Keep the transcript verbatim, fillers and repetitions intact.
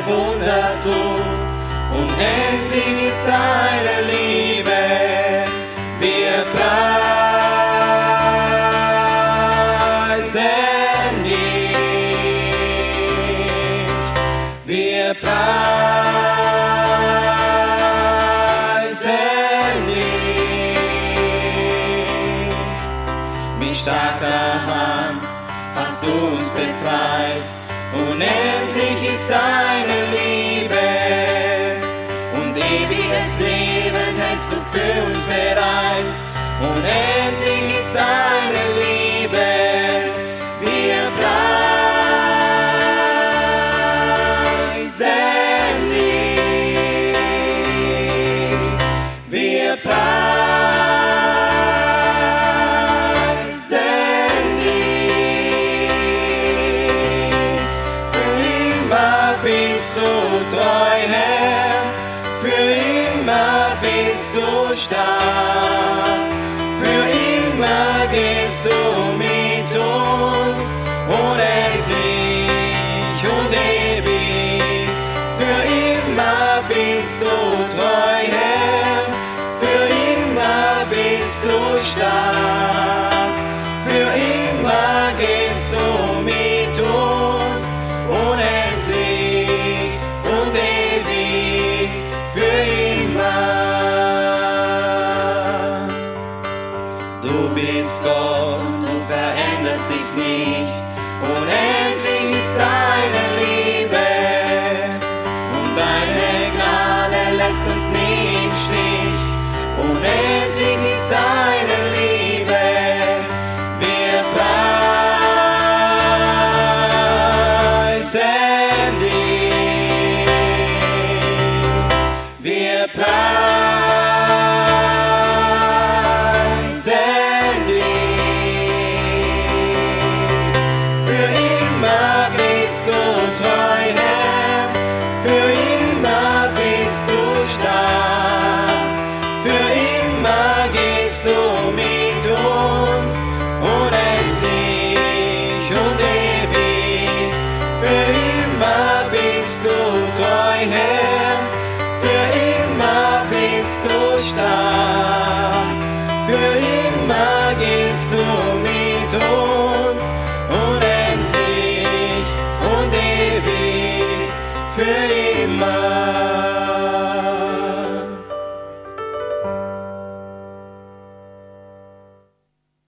Wunder tut. Unendlich ist deine Liebe, wir preisen dich, wir preisen dich. Mit starker Hand hast du uns befreit, unendlich ist deine Liebe, und ewiges Leben hältst du für uns bereit. Unendlich ist deine Liebe, wir preisen dich, wir preisen dich. Für immer bist du treu, Herr, für immer bist du stark, für immer gehst du mit uns, unendlich und ewig. Für immer bist du treu, Herr, für immer bist du stark, für immer gehst du mit uns, unendlich und ewig. Für immer. Du bist Gott und du veränderst dich nicht. Unendlich ist deine Liebe, und deine Gnade lässt uns nie im Stich. Unendlich ist deine Liebe, wir preisen dich, wir preisen dich. Für immer bist du treu, Herr, für immer bist du stark, für immer gehst du mit uns, unendlich und ewig. Für immer bist du treu, Herr, für immer bist du stark.